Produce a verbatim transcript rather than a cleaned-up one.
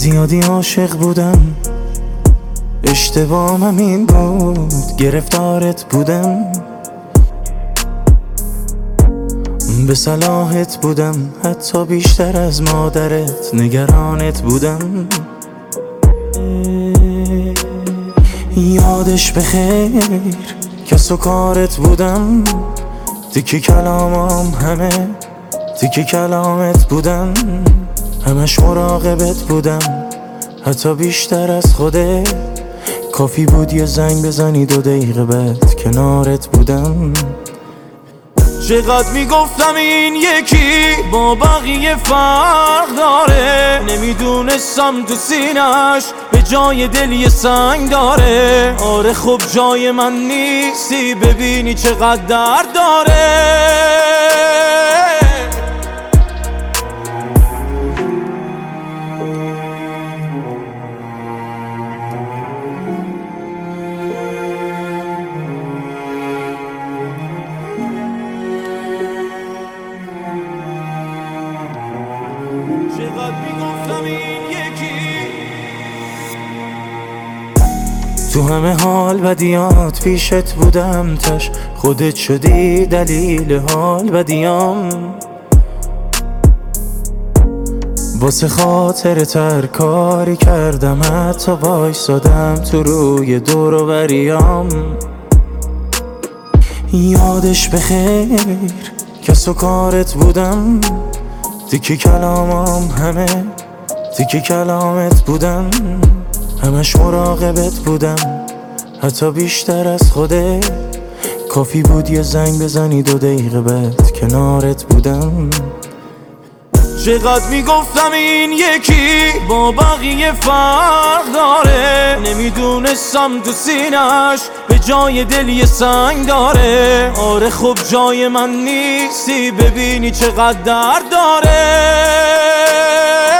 زیادی عاشق بودم، اشتباهم این بود گرفتارت بودم، به صلاحت بودم حتی بیشتر از مادرت، نگرانت بودم. یادش بخیر کس و کارت بودم، تیکی کلامام همه تیکی کلامت بودم، همش مراقبت بودم حتی بیشتر از خوده. کافی بود یه زنگ بزنی دو دقیقه بعد کنارت بودم. چقدر میگفتم این یکی با بقیه فرق داره، نمیدونستم تو سینش به جای دل یه سنگ داره. آره خب جای من نیستی، ببینی چقدر درد داره. چقدر میگفتم این یکی تو همه حال بدیات پیشت بودم، تش خودت شدی دلیل حال بدیام. واسه خاطر تر کاری کردم، حتی وایسادم تو روی دور و بریام. یادش بخیر کس و کارت بودم، تیکی کلامام همه تیکی کلامت بودم، همش مراقبت بودم حتی بیشتر از خوده. کافی بود یه زنگ بزنی دو دقیقه بعد کنارت بودم. چقدر میگفتم این یکی با بقیه فرق داره، نمیدونستم تو سینش به جای دل یه سنگ داره. آره خب جای من نیستی، ببینی چقدر درد داره.